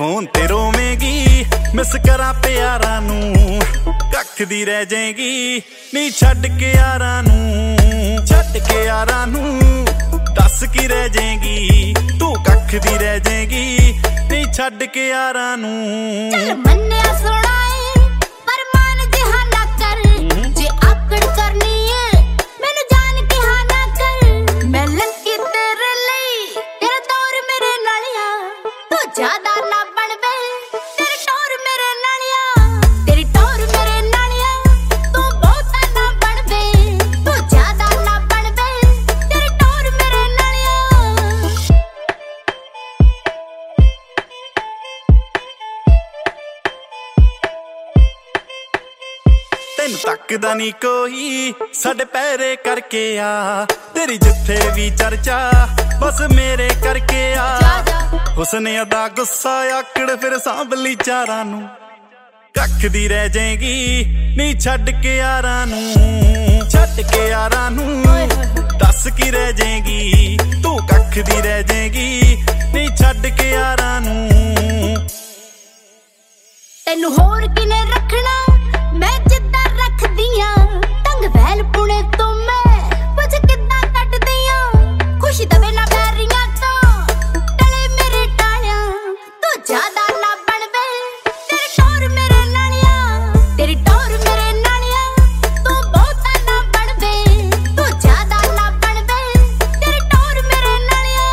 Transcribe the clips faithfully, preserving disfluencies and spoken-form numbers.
Phone ते रोवेगी, miss करा प्यारा नू कख दी रह जाएगी। नी छड्ड के यारा नू, छड्ड के यारा नू दस की रह जाएगी, तू कख दी रह जाएगी। नी छड्ड के यारा नू चल मन्निया सुनाए पर मान जिहा ना कर, जे आकड़ करनी है मैनू जान के हाँ ना कर। मैं लंकी तेरे लई, तेरा दौर मेरे नालिया, तू ज्यादा ना बन बे, तेरी टोर मेरे नालिया, तेरी टोर मेरे नालिया, तू बहुता ना बन बे, तू ज्यादा ना बन बे, तेरी टोर मेरे नालिया। तेन तकदा नी कोई साडे पैरे करके आ, तेरी जिथे भी चर्चा बस मेरे करके आ। हुस्न अदा गुस्सा आकड़ फिर सांभली चारा नू कख दी रह जाएगी। नी छड्ड के यारा नू, छड्ड के यारा नू दस की रह जाएगी, तू कख दी रह जाएगी। नी छड्ड के यारा नू तेनू होर किने रखना, मैं जिद्दां रखदियां, ढंग वैल पुणे तो मैं कुछ किद्दां कटदियां। खुशी दवे ना बैरियां तो टले मेरे टालियां, तू ज्यादा ना बन बे, तेरी टोर मेरे नालिया, तेरी टोर मेरे नालिया, तू बहुता ना बन बे, तू ज्यादा ना बन बे, तेरी टोर मेरे नालिया।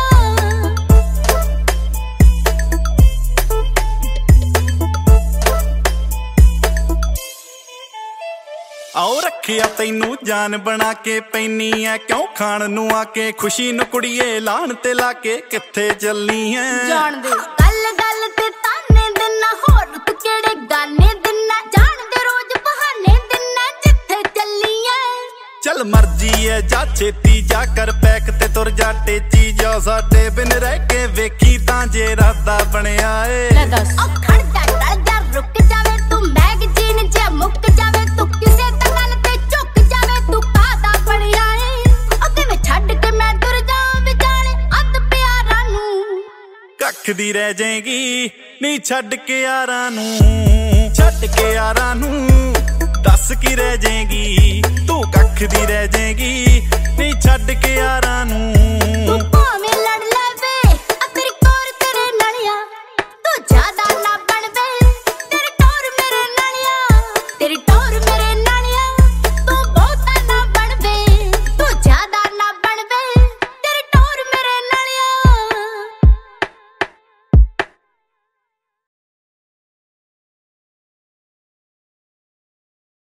आओ रखिया तैनू जान बना के पैनी है, क्यों खान नू आके खुशी नू कुड़िए लान ते लाके किथे चलनी है। जान दे गल गल ते ताने दिना, होर तू केड़े गाने दिना, जान दे रोज बहाने दिना जिथे चली है। चल मर्जी है जा छेती जा कर पैक ते तुर जा टेची जा, साडे बिन रह के वेखी तां जे रादा बनया ए। ले दस ओ खड़ जा टल जा रुक जावे, तू मैगजीन जे मुक जावे, तू किसे दा गल ते झुक जावे, तू कादा बनया ए। ओ किवें छड्ड के मैं तुर जा विचाले अध प्यारा नू कख दी रह जाएगी। नी छड्ड के यारा नू, छड्ड के यारा नू दस की रह जाएगी, तू कख दी रह जाएगी।